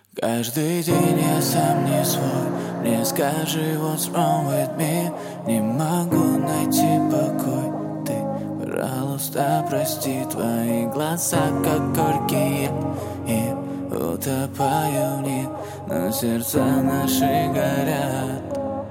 Каждый день я сам не свой. Мне скажи, what's wrong with me? Не могу найти покой. Ты, пожалуйста, прости. Твои глаза, как горькие, и утопаю в них, но сердца наши горят.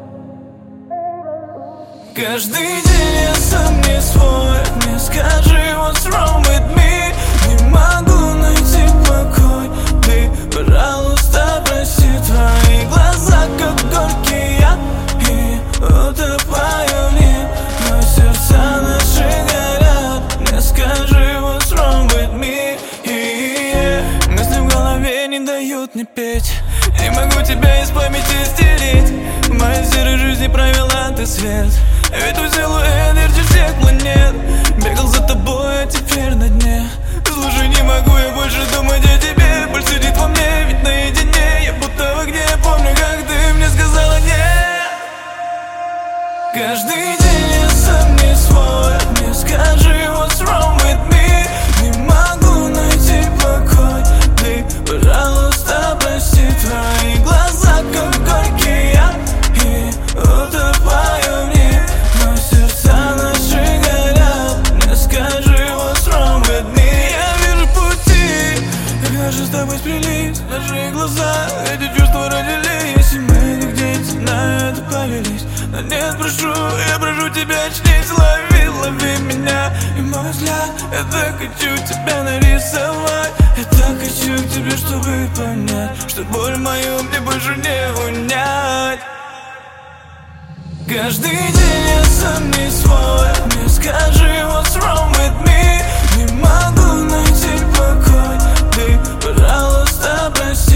Каждый день я сам не свой. Мне скажи, what's wrong with me? Не могу найти покой. Ты, пожалуйста, прости. Твои глаза, как горькие, и утопаю в них, но сердца наши горят. Мне скажи, what's wrong with me? Мысли в голове не дают мне петь. Не могу тебя из памяти стереть. В моей серой жизни провела ты свет. Ведь твой силуэт ярче всех планет. Бегал за тобой, а теперь на дне. Слушай, не могу я больше думать о тебе. Боль сидит во мне, ведь наедине. Я будто в огне, помню, как ты мне сказала нет. Каждый день я сам не свой. Мне скажи, what's wrong with me? Не могу найти покой. Ты, пожалуйста, прости. Твои глаза, как горькие, и утопаю в них, но сердца наши горят. Мне скажи, what's wrong with me? Я вижу пути, как наши с тобой сплелись. Наши глаза, эти чувства родились, и мы нигде на это повелись. Но нет, прошу, я прошу тебя, очнись, лови, лови меня. И мой взгляд, я так хочу тебя нарисовать. Я так хочу к тебе, чтобы понять, что боль мою мне больше не унять. Каждый день я сам не свой. Мне скажи, what's wrong with me? Не могу найти покой. Ты, пожалуйста, прости.